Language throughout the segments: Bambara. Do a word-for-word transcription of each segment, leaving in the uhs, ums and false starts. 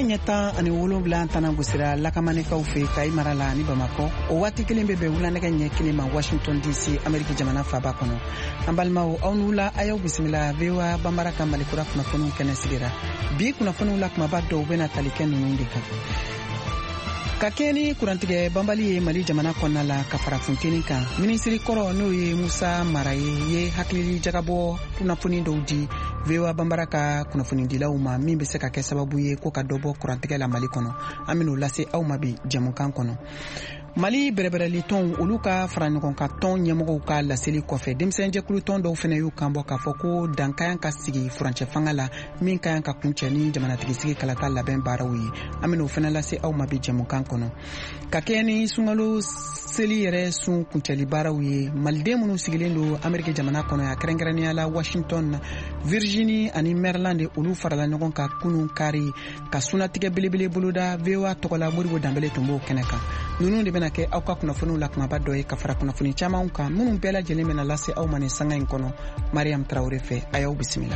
nɛgɛ ɲɛtan ani wolonwula tana gosira lakamanikaw fɛ Kayi mara la ni Bamakɔ. O waati kelen bɛ bɛn wulanɛgɛ ɲɛ kelen ma Washington D C Amérique jamana faaba kɔnɔ. An balimaw aw n'ula a y'aw bisimila V O A Banbara ka Malikura kunnafoniw kɛnɛ sigira. Bi kunnafoniw la kumaba dɔw bɛna tali kɛ ninnu de kan. Ka kɛ ni kurantigɛ banbali ye Mali jamana kɔnɔna la ka fara funteni kan. Minisiri kɔrɔ n'o ye Musa Mara ye ye hakili jagabɔ kunnafoni dɔw di V O A Banbara ka kunnafonidilaw ma min bɛ se ka kɛ sababu ye ko ka dɔ bɔ kurantigɛ la Mali kɔnɔ. An bɛn'o lase aw ma bi jamukan kɔnɔ. Mali bɛrɛbɛrɛli tɔn olu ka fara ɲɔgɔn ka tɔn ɲɛmɔgɔw ka laseli kɔfɛ denmisɛnjɛkulu tɔn dɔw fana y'u kan bɔ k'a fɔ ko dan ka ka sigi furancɛ fanga la min ka ka kuncɛ ni jamanatigisi kalata labɛn baaraw ye. An bɛn'o fana lase aw ma bi jamukan kɔnɔ. Ka kɛ ni sunkalo seli yɛrɛ sun kuncɛli baaraw ye maliden minnu sigilen don Amérique jamana kɔnɔ ya kɛrɛnkɛrɛnnenya la Washington, Virginie ani Maryland de olu farala ɲɔgɔn ka kunun kari ka sunatigɛ belebele boloda V O A tɔgɔla Modibo Danbele tun b'o kɛnɛ kan. Ninnu de bɛna kɛ aw ka kunnafoniw la kumaba dɔ ye ka fara kunnafoni camanw kan minnu bɛɛ lajɛlen bɛna lase aw ma ni sanga in kɔnɔ. Mariam Traoré fɛ a y'aw bisimila.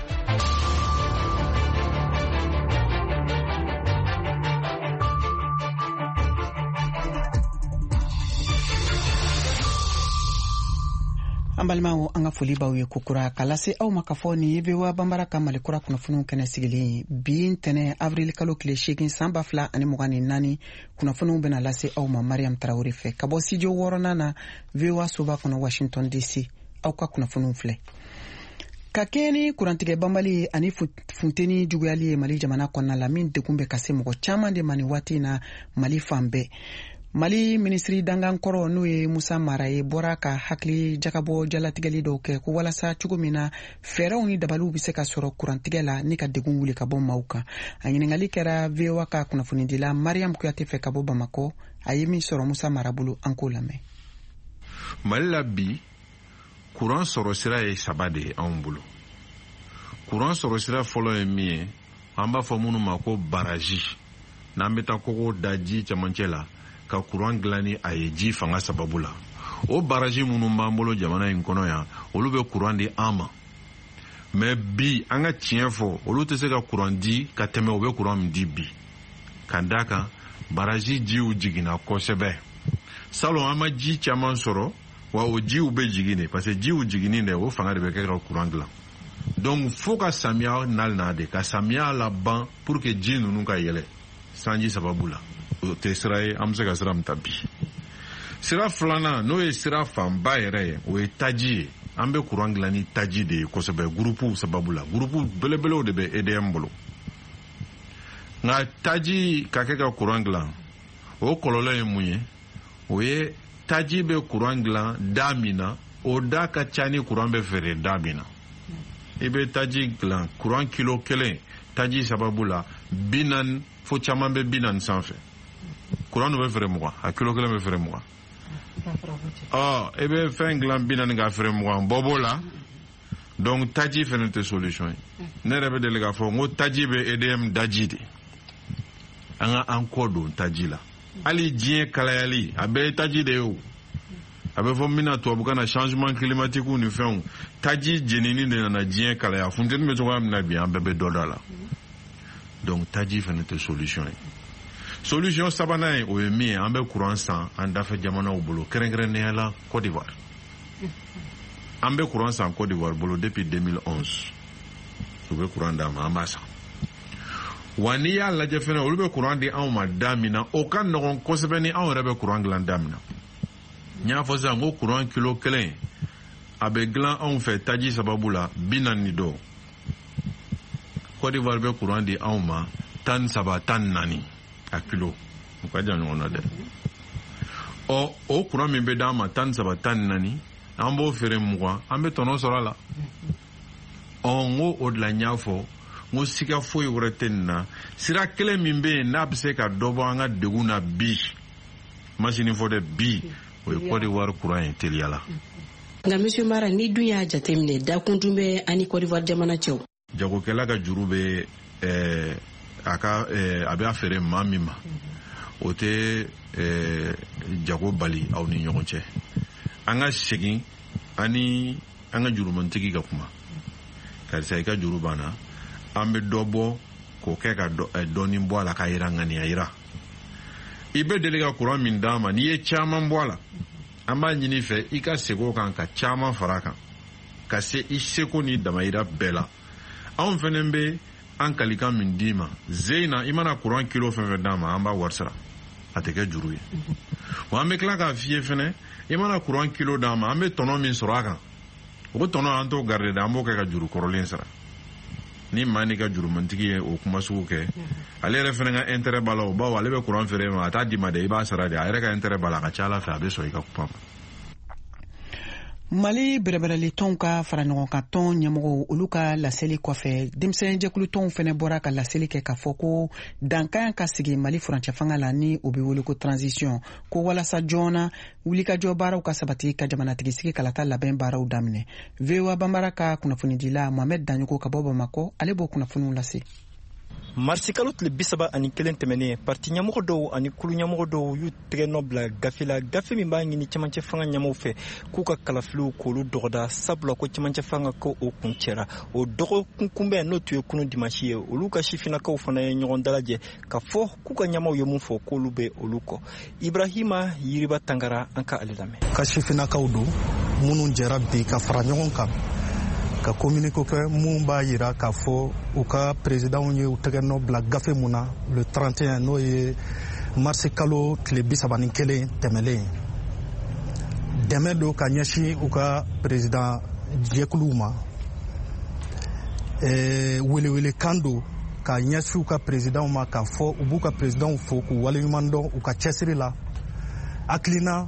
An balimaw an ka foli b'aw ye kokura ka lase aw ma ka fɔ ni V O A Banbara ka Malikura kunnafoniw kɛnɛ sigilen bi ntɛnɛ avril kalo tile seegin san ba fila ani mugan ni naani kunnafoniw bɛna lase aw ma Mariam Traoré fɛ ka bɔ studio wɔɔrɔnan na V O A soba kɔnɔ Washington D C. Aw ka kunnafoniw filɛ. Ka kɛ ni kurantigɛ banbali ani funteni juguyali ye Mali jamana kɔnɔna la min degun bɛ ka se mɔgɔ caman de ma ni waati na Mali fan bɛɛ. Mali minisiri dangan kɔrɔ n'o ye Musa Mara ye bɔra ka hakili jagabɔ jalatigɛli dɔw kɛ ko walasa cogo min na fɛɛrɛw ni dabaliw bɛ se ka sɔrɔ kurantigɛ la ni ka degun wuli ka bɔ maaw kan. A ɲininkali kɛra V O A ka kunnafonidila Mariam Kuyate fɛ ka bɔ Bamakɔ. A ye min sɔrɔ Musa Mara bolo an k'o lamɛn. Mali la bi kuran sɔrɔ sira ye saba de ye anw bolo. Kuran sɔrɔ sira fɔlɔ ye min ye an b'a fɔ minnu ma ko baraji n'an bɛ taa kogo da ji camancɛ la ka kuran dilanni a ye ji fanga sababu la. O baraji minnu b'an bolo jamana in kɔnɔ yan olu bɛ kuran di an ma. Mais bi an ka tiɲɛ fɔ olu tɛ se ka kuran di ka tɛmɛ u bɛ kuran min di bi. Ka d'a kan baraji jiw jiginna kosɛbɛ. Salon an ma ji caman sɔrɔ wa o jiw bɛ jigin de parce que jiw jiginni de o fanga de bɛ kɛ ka kuran dilan. Donc fo ka samiya nalina de ka samiya laban pour que ji ninnu ka yɛlɛ sanji sababu la. O tɛ sira ye an bɛ se ka sira min ta bi. Sira filanan n'o ye sira fanba yɛrɛ ye o ye taji ye. An bɛ kuran dilan ni taji de ye kosɛbɛ gurupuw sababu la. Gurupu belebelew de bɛ E D M bolo. Nka taji ka kɛ ka kuran dilan o kɔlɔlɔ ye mun ye? O ye taji bɛ kuran dilan da min na o da ka ca ni kuran bɛ feere da min na. I bɛ taji dilan kuran kilo kelen taji sababu la bi naani fo caman bɛ bi naani sanfɛ. Kuran bɛ feere mugan a kilo kelen bɛ feere mugan. Ɔ e bɛ fɛn dilan bi naani ka feere mugan bɔ b'o la donc taji fɛnɛ tɛ solution ye. Ne yɛrɛ bɛ deli k'a fɔ n ko taji bɛ E D M daji de. An ka an kɔ don taji la. Hali diɲɛ kalayali a bɛɛ ye taji de ye o. A bɛ fɔ min na tubabukan na changement climatique ni fɛnw taji jenini de nana diɲɛ kalaya funteni bɛ cogoya min na bi an bɛɛ bɛ dɔ dɔ la. Donc taji fɛnɛ tɛ solution ye. Solution sabanan ye o ye min ye an bɛ kuran san an dafɛ jamanaw bolo kɛrɛnkɛrɛnnenya la Côte d'Ivoire. An bɛ kuran san Côte d'Ivoire bolo depuis deux mille onze. U bɛ kuran d'a ma an b'a san. Wa n'i y'a lajɛ fɛnɛ olu bɛ kuran di anw ma da min na o ka nɔgɔn kosɛbɛ ni anw yɛrɛ bɛ kuran dilan da min na. N y'a fɔ sisan ko kuran kilo kelen a bɛ dilan anw fɛ taji sababu la bi naani dɔw. Côte d'Ivoire bɛ kuran di anw ma tan saba tan naani a kilo. U ka jan ɲɔgɔn na dɛ. Ɔ o kuran min bɛ d'an ma tan saba tan naani an b'o feere mugan an bɛ tɔnɔ sɔrɔ a la. Ɔ n ko o de la n y'a fɔ n ko siga foyi wɛrɛ tɛ nin na sira kelen min bɛ yen n'a bɛ se ka dɔ bɔ an ka degun na bi masini fɔ dɛ bi o ye Côte d'Ivoire kuran ye teliya la. Nka Monsieur Mara ni dun y'a jateminɛ dakun dun bɛ ani Côte d'Ivoire jamana cɛw. Jagokɛla ka juru bɛ ɛɛ a ka ɛɛ a bɛ a feere maa min ma o tɛ ɛɛ jago bali aw ni ɲɔgɔn cɛ. An ka segin ani an ka jurumantigi ka kuma karisa i ka juru banna an bɛ dɔ bɔ k'o kɛ ka dɔɔnin bɔ a la ka yira ŋaniya yira i bɛ deli ka courant min d'a ma n'i ye caman bɔ a la an b'a ɲini fɛ i ka segin o kan ka caman fara a kan ka se i seko ni damayira bɛɛ la anw fɛnɛ bɛ an kalikan min d'i ma ze in na i mana courant kilo fɛn fɛn d'a ma an b'a wari sara a tɛ kɛ juru ye wa an bɛ tila k'a f'i ye fɛnɛ i mana courant kilo d'a ma an bɛ tɔnɔ min sɔrɔ a kan o tɔnɔ an t'o garder dɛ an b'o kɛ ka juru kɔrɔlen sara ni maa n'i ka jurumantigi ye o kuma sugu kɛ ale yɛrɛ fɛnɛ ka intérêt b'a la o bawo ale bɛ courant feere ma a t'a di ma dɛ i b'a sara de a yɛrɛ ka intérêt b'a la a ka ca ala fɛ a bɛ sɔn i ka kuma ma. Mali bɛrɛbɛrɛli tɔnw ka fara ɲɔgɔn kan tɔn ɲɛmɔgɔw olu ka laseli kɔfɛ denmisɛn jɛkulu tɔnw fɛnɛ bɔra ka laseli kɛ k'a fɔ ko dankan ka sigi Mali furancɛ fanga la ni o bɛ wele ko transition ko walasa joona wulikajɔ baaraw ka sabati ka jamanatigi sigi kalata labɛn baaraw daminɛ. V O A Banbara ka kunnafonidila Mohamed Danyogo ka bɔ Bamako ale b'o kunnafoniw lase. marisi kalo tile bi saba ani kelen tɛmɛnen parti ɲɛmɔgɔ dɔw ani kulu ɲɛmɔgɔ dɔw y'u tɛgɛ nɔ bila gafe la gafe min b'a ɲini cɛmancɛ fanga ɲɛmɔgɔw fɛ k'u ka kalafiliw k'olu dɔgɔda sabula ko cɛmancɛ fanga ko o kun cɛra o dɔgɔkun kunbɛn n'o tun ye kunun dimanche ye olu ka sifinnakaw fana ye ɲɔgɔn dalajɛ ka fɔ k'u ka ɲɛmɔgɔw ye mun fɔ k'olu bɛ olu kɔ. Ibrahima Yiriba Tangara an ka ale lamɛn. ka sifinnakaw don minnu jɛra bi ka fara ɲɔgɔn kan ka communiqué kɛ mun b'a yira k'a fɔ u ka président ye u tɛgɛ nɔ bila gafe mun na le trente et un n'o ye marisi kalo tile bi saba ni kelen tɛmɛlen dɛmɛ don ka ɲɛsin u ka président jɛkuluw ma welewele kan don ka ɲɛsin u ka président ma k'a fɔ u b'u ka président fo k'u waleɲuman dɔn u ka cɛsiri la hakilina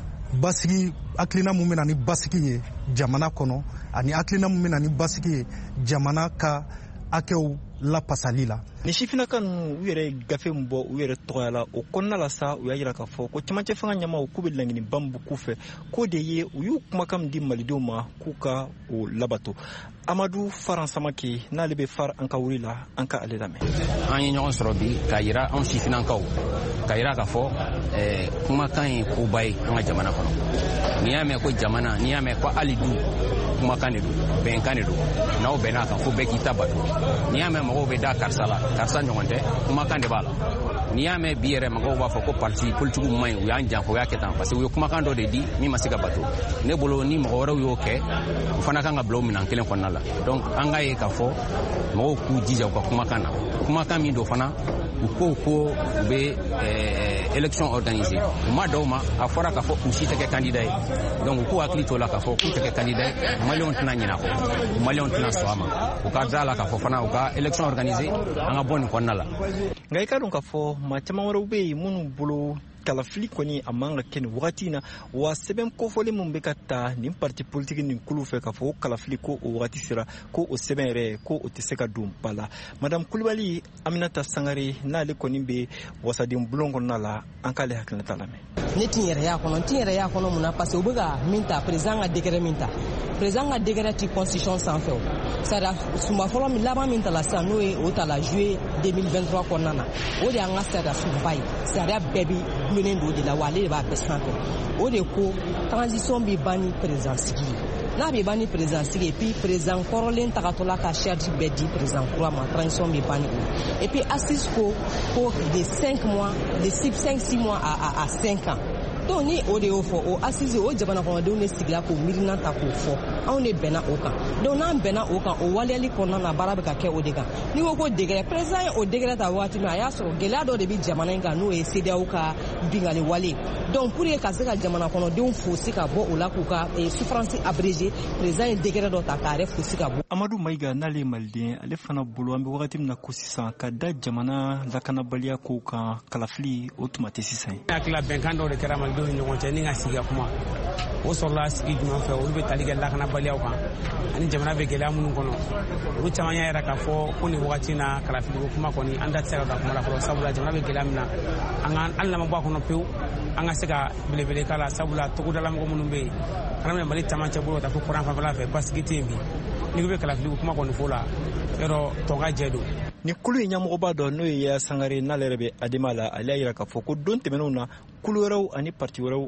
basigi hakilina mun bɛ na ni basigi ye jamana kɔnɔ ani hakilina mun bɛ na ni basigi ye jamana ka hakɛw lapasali la. Ni sifinnaka ninnu u yɛrɛ gafe min bɔ u yɛrɛ tɔgɔya la o kɔnɔna la sa u y'a yira k'a fɔ ko cɛmancɛ fanga ɲɛmaaw k'u bɛ laɲiniba min k'u fɛ k'o de ye u y'u kumakan min di malidenw ma k'u ka o labato. Amadu Faran Samake n'ale bɛ far an ka wuri la an ka ale lamɛn. An ye ɲɔgɔn sɔrɔ bi k'a yira anw sifinnakaw k'a yira k'a fɔ kumakan ye koba ye an ka jamana kɔnɔ n'i y'a mɛn ko jamana n'i y'a mɛn ko hali du kumakan de don bɛnkan de don n'aw bɛn'a kan fo bɛɛ k'i ta bato n'i y'a mɛn mɔgɔw bɛ da karisa la karisa ɲɔgɔn tɛ kumakan de b'a la n'i y'a mɛn bi yɛrɛ mɔgɔw b'a fɔ ko parti politique man ɲi u y'an janfa u y'a kɛ tan parce que u ye kumakan dɔ de di min ma se ka bato ne bolo ni mɔgɔ wɛrɛw y'o kɛ u fana kan ka bila o minɛn kelen kɔnɔna la donc an k'a ye k'a fɔ mɔgɔw k'u jija u ka kumakan na kumakan min don fana u ko ko u bɛ élection organiser u ma dɔw ma a fɔra k'a fɔ u si tɛ kɛ candidat ye donc u k'u hakili t'o la k'a fɔ k'u tɛ kɛ candidat ye maliyɛnw tɛna ɲinɛ a kɔ maliyɛnw tɛna sɔn a ma u ka da la k'a fɔ fana u ka élection organiser an ka bɔ nin kɔnɔna la. Nka i ka dɔn k'a fɔ maa caman wɛrɛw bɛ yen minnu bolo kalafili kɔni a man ka kɛ nin wagati in na wa sɛbɛn kofɔli min bɛ ka ta nin parti politique nin kulu fɛ k'a fɔ o kalafili ko o wagati sera ko o sɛbɛn yɛrɛ ko o tɛ se ka don ba la. Madame Kulibali Aminata Sangare n'ale kɔni bɛ wasaden bulon kɔnɔna la an k'ale hakilinata lamɛn. Ne ti yɛrɛ y'a kɔnɔ n ti yɛrɛ y'a kɔnɔ mun na parce que u bɛ ka min ta président ka décret min ta président ka décret ti constitution sanfɛ o c'est à dire suma fɔlɔ min laban min ta la sisan n'o ye o ta la juillet deux mille vingt-trois kɔnɔna na o de y'an ka sariya sunba ye sariya bɛɛ bi gulonnen don o de la wa ale de b'a bɛɛ sanfɛ o de ko transition bɛ ban ni président sigi ye n'a bɛ ban ni président sigi et puis président kɔrɔlen tagatɔla ka charge bɛɛ di président kura ma transition bɛ ban ni o et puis assise ko ko de cinq mois de six cinq six mois à à à cinq ans. Donc ni o de y'o fɔ o assise o jamana kɔnɔdenw de sigila k'o miirina ta k'o fɔ anw de bɛnna o kan donc n'an bɛnna o kan o waleyali kɔnɔna na baara bɛ ka kɛ o de kan n'i ko ko décret président ye o décret ta waati min a y'a sɔrɔ gɛlɛya dɔ de bɛ jamana in kan n'o ye C E D E A O ka bingali wale donc pour que ka se ka jamana kɔnɔdenw fosi ka bɔ o la k'u ka souffrance abrégée président ye décret dɔ ta k'a yɛrɛ fosi ka bɔ. Amadu Mayiga n'ale ye maliden ale fana bolo an bɛ wagati min na ko sisan ka da jamana lakanabaliya kow kan kalafili o tuma tɛ sisan ye. hakilila bɛnkan dɔ de kɛra malidenw ni ɲɔgɔn cɛ ni ka sigi ka kuma o sɔrɔla sigi jumɛn fɛ olu bɛ tali kɛ lakanabaliyaw kan ani jamana bɛ gɛlɛya minnu kɔnɔ olu caman y'a yɛrɛ k'a fɔ ko nin wagati in na kalafiliko kuma kɔni an da tɛ se ka don a kuma la fɔlɔ sabula jamana bɛ gɛlɛya min na an ka an lamɛn bɔ a kɔnɔ pewu an ka se ka belebele k'a la sabula togodala mɔgɔ minnu bɛ yen kana mali caman cɛ bolo ka taa fo kuran fanfɛla fɛ basigi tɛ yen bi n'i ko bɛ kalafiliko kuma kɔni fɔ la yɔrɔ tɔn ka jɛ don. Ni kulu in ɲɛmɔgɔba dɔ n'o ye Yaya Sangare n'ale yɛrɛ bɛ Adema la ale y'a yira k'a fɔ ko don tɛmɛnenw na kulu wɛrɛw ani parti wɛrɛw